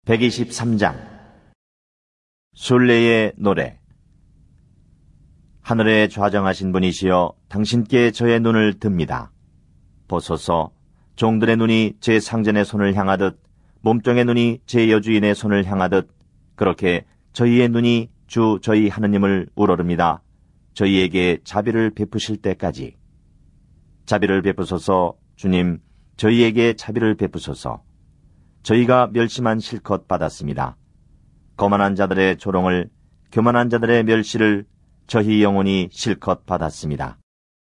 123장 순례의 노래. 하늘에 좌정하신 분이시여 당신께 저의 눈을 듭니다. 보소서, 종들의 눈이 제 상전의 손을 향하듯 몸종의 눈이 제 여주인의 손을 향하듯 그렇게 저희의 눈이 주 저희 하느님을 우러릅니다. 저희에게 자비를 베푸실 때까지. 자비를 베푸소서. 주님, 저희에게 자비를 베푸소서. 저희가 멸시만 실컷 받았습니다. 거만한 자들의 조롱을, 교만한 자들의 멸시를 저희 영혼이 실컷 받았습니다.